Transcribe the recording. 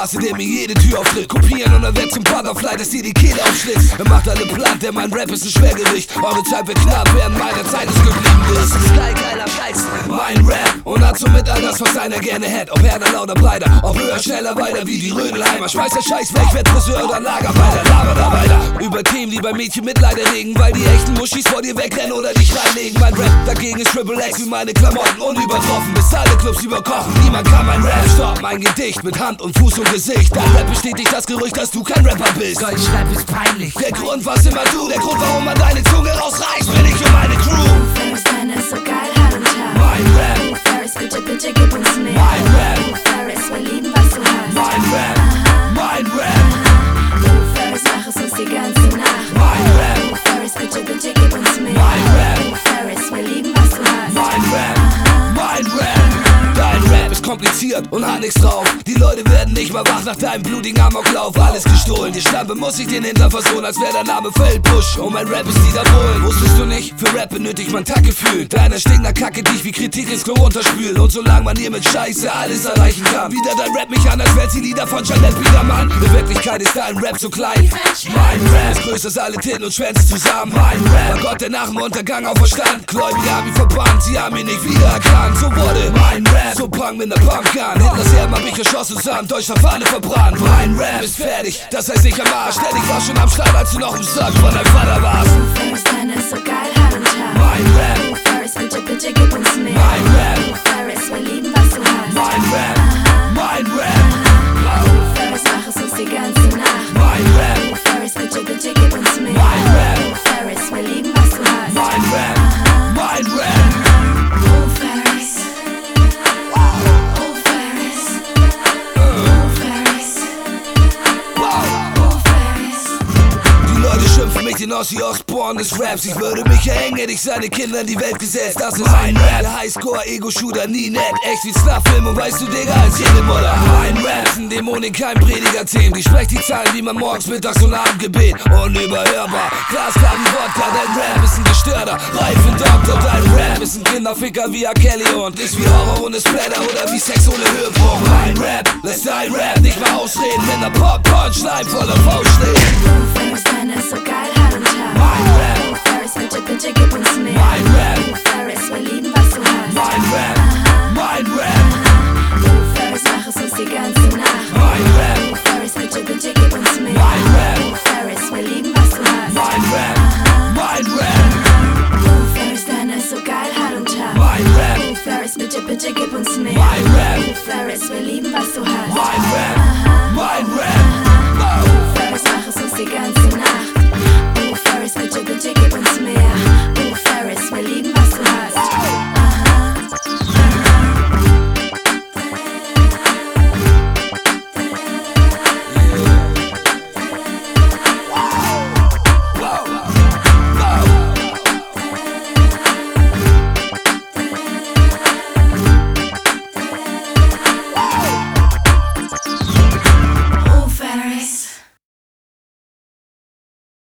Straße, der mir jede Tür auftritt. Kopieren und er wird zum Butterfly, dass dir die Kehle aufschlitzt. Er macht alle platt, denn mein Rap ist ein Schwergewicht. Eure Zeit wird knapp, während meine Zeit es geblieben ist. Das ist geiler Scheiß, mein Rap. Und hat somit all das, was einer gerne hätte. Ob Herder, lauter, breiter, ob höher, schneller, weiter wie die Rödelheimer. Schmeiß der Scheiß weg, werd Friseur oder Lagerarbeiter. Laber da weiter über Themen, die bei Mädchen Mitleid erregen, weil die echten Muschis vor dir wegrennen oder dich reinlegen. Mein Rap dagegen ist Triple X wie meine Klamotten, unübertroffen, bis alle Clubs überkochen. Niemand kann mein Rap stoppen, mein Gedicht mit Hand und Fuß und Gesicht. Dein Rap bestätigt das Gerücht, dass du kein Rapper bist. Deutschrap ist peinlich. Der Grund warst immer du, der Grund, warum man deine Zunge rausreißt, bin ich und meine Crew. Ferris, deine ist so geil, hart und hart. Mein Rap, Ferris, bitte, bitte gib uns mehr. mein Rap, Ferris, wir lieben, was du hast. mein Rap, mein Rap, Ferris, mach es uns die ganze Nacht. mein Rap, Ferris, bitte, bitte gib uns mehr. mein Rap, Ferris, wir lieben, was du hast. mein Rap, mein Rap. Dein Rap ist kompliziert und hat nix drauf. Die Leute werden nicht mal wach nach deinem blutigen Amoklauf. Alles gestohlen, die Schlampe muss ich den Hintern versohlen, als wäre der Name Feldbusch. Und mein Rap ist Dieter Bohlen. Wusstest du nicht? Für Rap benötigt man Taktgefühl. Deiner stinkt nach Kacke, dich wie Kritik ins Klo runterspült. Und solange man hier mit Scheiße alles erreichen kann, wieder dein Rap mich an, als wär's die Lieder von Jeanette Biedermann. In Wirklichkeit ist dein Rap so klein. Mein Rap ist größer als alle Titten und Schwänze zusammen. Mein Rap war Gott, der nach dem Untergang auferstand. Gläubige haben ihn verbannt, sie haben ihn nicht wiedererkannt. So wurde mein Rap so Punk mit ner Pumpgun. Hitlers Erben hab ich erschossen, samt deutscher Fahne verbrannt. Mein Rap ist fertig, das heißt nicht am Arsch. Denn ich war schon am Start, als du noch im Sack von deinem Vater warst. Ferris, deine ist so geil, hart und hart. Mein Rap, Ferris, bitte, bitte gib uns mehr. mein Rap, Ferris, wir lieben, was du hast. mein Rap, mein Rap, Ferris, mach es uns die ganze Nacht. mein Rap, Ferris, bitte, bitte gib uns mehr. mein Rap, Ferris, wir lieben, was du hast. mein Rap, mein Rap. Oh, Ferris. Oh, Ferris. Oh, Ferris. Oh, Ferris. Die Leute schimpfen mich den Ossi Osborn des Raps. Ich würde mich erhängen, hätte ich seine Kinder in die Welt gesetzt. Das ist mein Rap, der Highscore-Ego-Shooter, nie nett. Echt wie Snuff-Film und weißt du, Digga, als jede Mutter. Mein Rap ist ein Dämonin, kein Prediger-Themen. Die sprecht die Zahlen wie man morgens, mittags und Abendgebet. Unüberhörbar, glasklar wie Wodka. Dein Rap ist ein Gestörter, reif und Doktor. Dein Rap ist ein Kinderficker wie R. Kelly und ist wie Horror ohne Splatter oder wie Sex ohne Höhepunkt. Mein Rap lässt dein Rap nicht mal ausreden, wenn der Pop-Punchline voller Faust steht. Ferris, deine ist so geil, hart und hart. Mein Rap, Ferris, bitte, bitte gib uns mehr. mein Rap, Ferris, wir lieben, was du hast. mein Rap, mein Rap, Ferris, mach es uns die ganze Nacht. mein Rap, Ferris, bitte, bitte gib uns mehr. mein Rap, Ferris, wir lieben, was du hast. mein Rap, mein Rap, Ferris, deine ist so geil, hart und hart. mein Rap, Ferris, bitte, bitte gib uns mehr. mein Rap, Ferris, wir lieben, was du hast. mein Rap, mein Rap. Ferris, mach es uns die ganze